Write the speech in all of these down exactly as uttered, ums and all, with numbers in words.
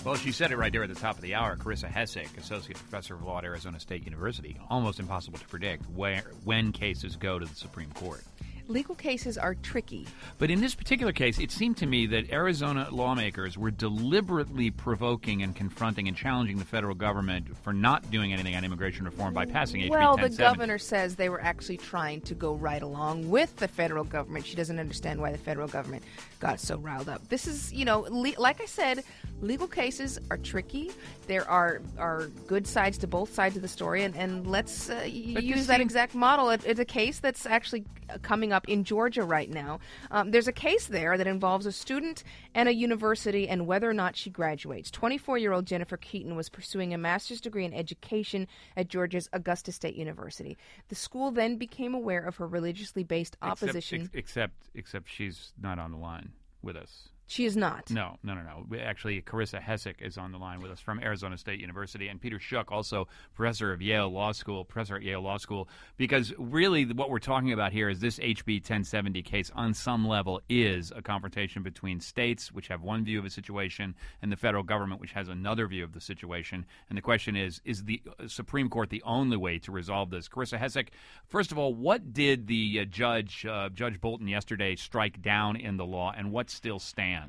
Well, she said it right there at the top of the hour. Carissa Hessig, Associate Professor of Law at Arizona State University. Almost impossible to predict where when cases go to the Supreme Court. Legal cases are tricky. But in this particular case, it seemed to me that Arizona lawmakers were deliberately provoking and confronting and challenging the federal government for not doing anything on immigration reform by passing H B ten seventy. Well, the governor says they were actually trying to go right along with the federal government. She doesn't understand why the federal government got so riled up. This is, you know, le- like I said, legal cases are tricky. There are, are good sides to both sides of the story, and, and let's uh, use that exact model. It, it's a case that's actually coming up in Georgia right now. Um, there's a case there that involves a student and a university and whether or not she graduates. twenty-four-year-old Jennifer Keaton was pursuing a master's degree in education at Georgia's Augusta State University. The school then became aware of her religiously based opposition. Except, ex- except, except she's not on the line with us. She is not. No, no, no, no. Actually, Carissa Hessig is on the line with us from Arizona State University, and Peter Schuck, also professor of Yale Law School, professor at Yale Law School, because really what we're talking about here is this H B ten seventy case on some level is a confrontation between states, which have one view of a situation, and the federal government, which has another view of the situation. And the question is, is the Supreme Court the only way to resolve this? Carissa Hessig, first of all, what did the uh, judge, uh, Judge Bolton, yesterday strike down in the law, and what still stands?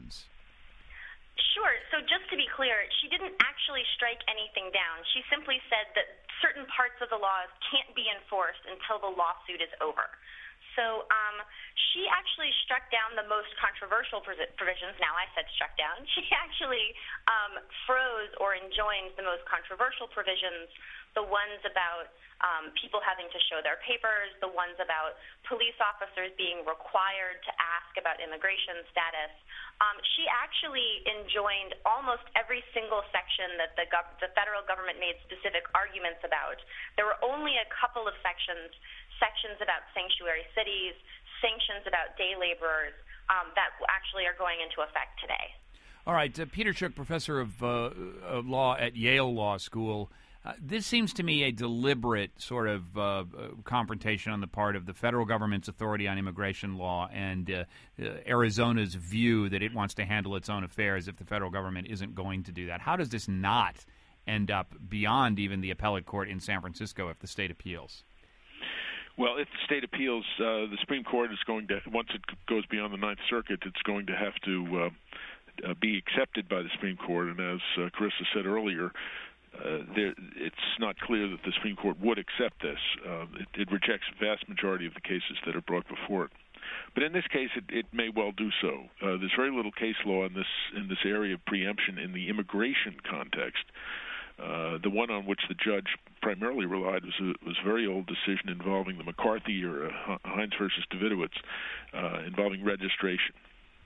Sure. So just to be clear, she didn't actually strike anything down. She simply said that certain parts of the laws can't be enforced until the lawsuit is over. So um, she actually struck down the most controversial provisions. Now I said struck down. She actually um, froze or enjoined the most controversial provisions, the ones about um, people having to show their papers, the ones about police officers being required to ask about immigration status. Um, she actually enjoined almost every single section that the, gov- the federal government made specific arguments about. There were only a couple of sections, sections about sanctuary cities, sanctions about day laborers, um, that actually are going into effect today. All right. Uh, Peter Schuck, professor of, uh, of law at Yale Law School. Uh, this seems to me a deliberate sort of uh, uh, confrontation on the part of the federal government's authority on immigration law and uh, uh, Arizona's view that it wants to handle its own affairs if the federal government isn't going to do that. How does this not end up beyond even the appellate court in San Francisco if the state appeals? Well, if the state appeals, uh, the Supreme Court is going to, once it goes beyond the Ninth Circuit, it's going to have to uh, uh, be accepted by the Supreme Court. And as uh, Carissa said earlier, Uh, there, it's not clear that the Supreme Court would accept this. Uh, it, it rejects the vast majority of the cases that are brought before it. But in this case, it, it may well do so. Uh, there's very little case law in this in this area of preemption in the immigration context. Uh, the one on which the judge primarily relied was a, was a very old decision involving the McCarthy era, Hines versus Davidowitz, uh, involving registration.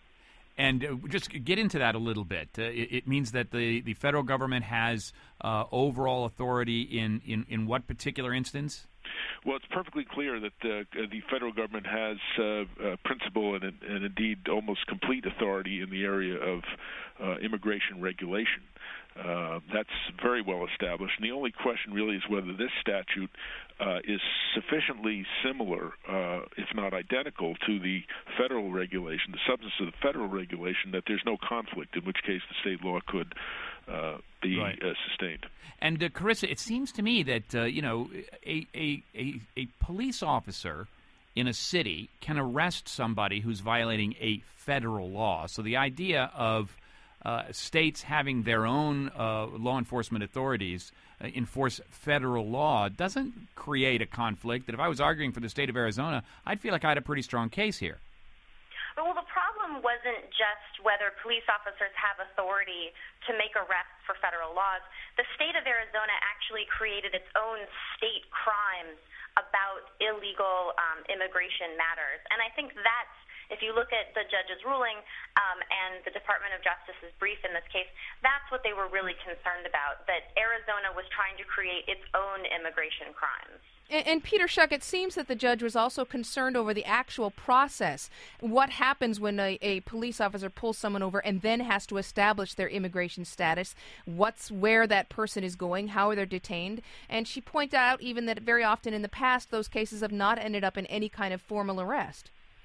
And uh, just get into that a little bit. Uh, it, it means that the, the federal government has uh, overall authority in, in, in what particular instance? Well, it's perfectly clear that the, uh, the federal government has uh, uh, principal and, and indeed almost complete authority in the area of uh, immigration regulation. Uh, that's very well established. And the only question really is whether this statute uh, is sufficiently similar, uh, if not identical, to the federal regulation, the substance of the federal regulation, that there's no conflict, in which case the state law could uh, be right. uh, sustained. And, uh, Carissa, it seems to me that, uh, you know, a, a, a, a police officer in a city can arrest somebody who's violating a federal law. So the idea of Uh, states having their own uh, law enforcement authorities uh, enforce federal law doesn't create a conflict that if I was arguing for the state of Arizona, I'd feel like I had a pretty strong case here. Well, the problem wasn't just whether police officers have authority to make arrests for federal laws. The state of Arizona actually created its own state crimes about illegal um, immigration matters. And I think that's, if you look at the judge's ruling um, and the Department of Justice's brief in this case, that's what they were really concerned about, that Arizona was trying to create its own immigration crimes. And, and Peter Schuck, it seems that the judge was also concerned over the actual process. What happens when a, a police officer pulls someone over and then has to establish their immigration status, what's where that person is going, how they're detained. And she pointed out even that very often in the past those cases have not ended up in any kind of formal arrest.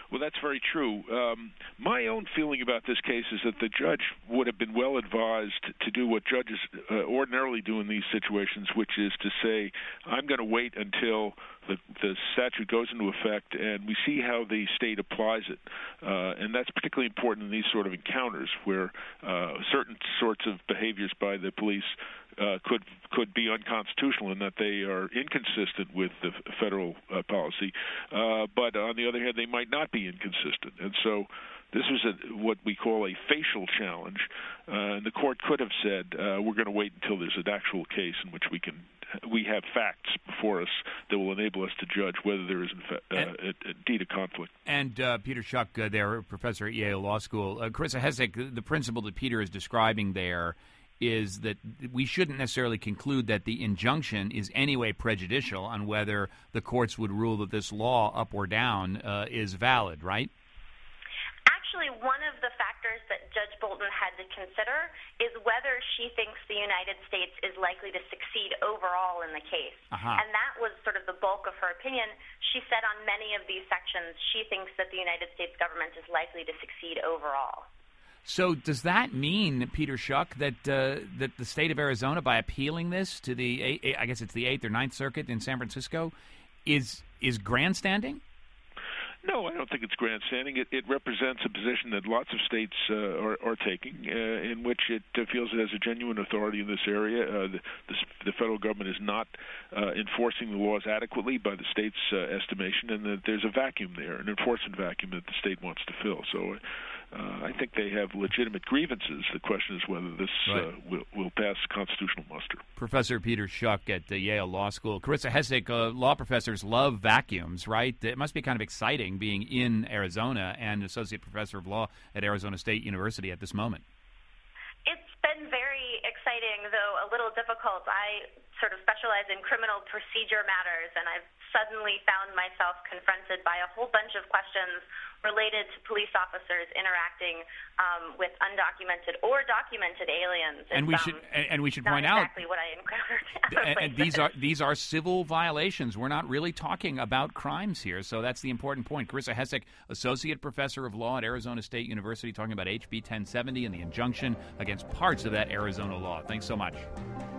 Well, that's very true. Um, my own feeling about this case is that the judge would have been well advised to do what judges uh, ordinarily do in these situations, which is to say, I'm going to wait until the, the statute goes into effect and we see how the state applies it. Uh, and that's particularly important in these sort of encounters where uh, certain sorts of behaviors by the police Uh, could could be unconstitutional in that they are inconsistent with the federal uh, policy, uh, but on the other hand, they might not be inconsistent. And so this was a, what we call a facial challenge, uh, and the court could have said, uh, we're going to wait until there's an actual case in which we can we have facts before us that will enable us to judge whether there is in fa- uh, and, indeed a conflict. And uh, Peter Schuck, uh, there, professor at Yale Law School. Uh, Carissa Hessig, the principle that Peter is describing there is that we shouldn't necessarily conclude that the injunction is anyway prejudicial on whether the courts would rule that this law, up or down, uh, is valid, right? Actually, one of the factors that Judge Bolton had to consider is whether she thinks the United States is likely to succeed overall in the case. Uh-huh. And that was sort of the bulk of her opinion. She said on many of these sections she thinks that the United States government is likely to succeed overall. So does that mean, Peter Schuck, that uh, that the state of Arizona, by appealing this to the, I guess it's the Eighth or Ninth Circuit in San Francisco, is is grandstanding? No, I don't think it's grandstanding. It, it represents a position that lots of states uh, are, are taking, uh, in which it uh, feels it has a genuine authority in this area. Uh, the, the, the federal government is not uh, enforcing the laws adequately by the state's uh, estimation, and that there's a vacuum there, an enforcement vacuum that the state wants to fill. So uh, I think they have legitimate grievances. The question is whether this right. uh, will, will pass constitutional muster. Professor Peter Schuck at the Yale Law School. Carissa Hessig, uh, law professors love vacuums, right? It must be kind of exciting being in Arizona and associate professor of law at Arizona State University at this moment. It's been very exciting, though a little difficult. I sort of specialize in criminal procedure matters, and I've suddenly found myself confronted by a whole bunch of questions related to police officers interacting um, with undocumented or documented aliens. And it's, we should um, and we should not point exactly out what I encountered. and, and these are these are civil violations. We're not really talking about crimes here, so that's the important point. Carissa Hessig, associate professor of law at Arizona State University, talking about H B ten seventy and the injunction against parts of that Arizona law. Thanks so much.